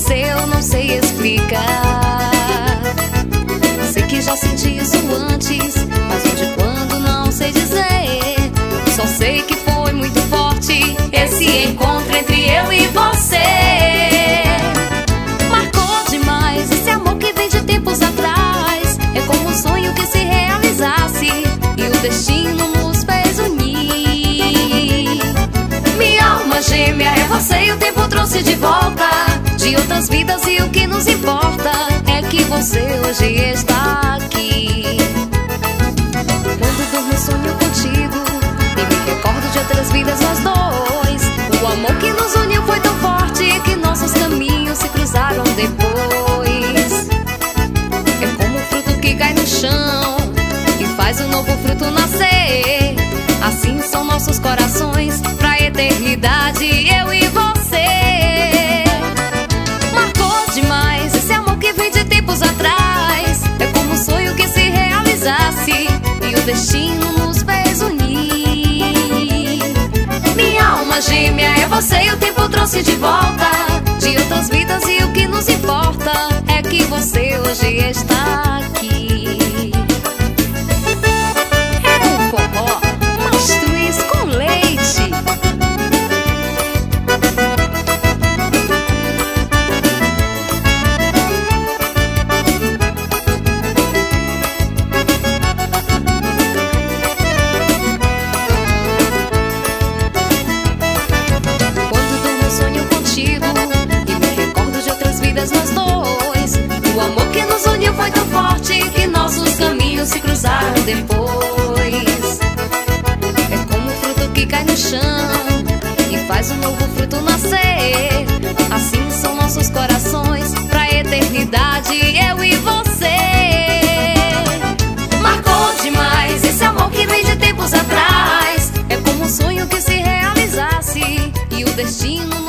você eu não sei explicar. Sei que já senti isso antes, mas onde e quando não sei dizer. Só sei que foi muito forte esse encontro entre eu e você. Marcou demais esse amor que vem de tempos atrás. É como um sonho que se realizasse e o destino nos fez unir. Minha alma gêmea é você e o tempo trouxe de volta de outras vidas, e o que nos importa é que você hoje está aqui. Quando durmo sonho contigo e me recordo de outras vidas nós dois. O amor que nos uniu foi tão forte que nossos caminhos se cruzaram depois. É como um fruto que cai no chão e faz um novo fruto nascer. Assim são nossos corações pra eternidade, eu e você. Marcou demais esse amor que vem de tempos atrás. É como um sonho que se realizasse e o destino nos fez unir. Minha alma gêmea é você e o tempo trouxe de volta de outras vidas, e o que nos importa é que você hoje está aqui. É um forró mastruz com leite. Nós dois, o amor que nos uniu foi tão forte que nossos caminhos se cruzaram depois. É como um fruto que cai no chão e faz um novo fruto nascer. Assim são nossos corações pra eternidade, eu e você. Marcou demais esse amor que vem de tempos atrás. É como um sonho que se realizasse e o destino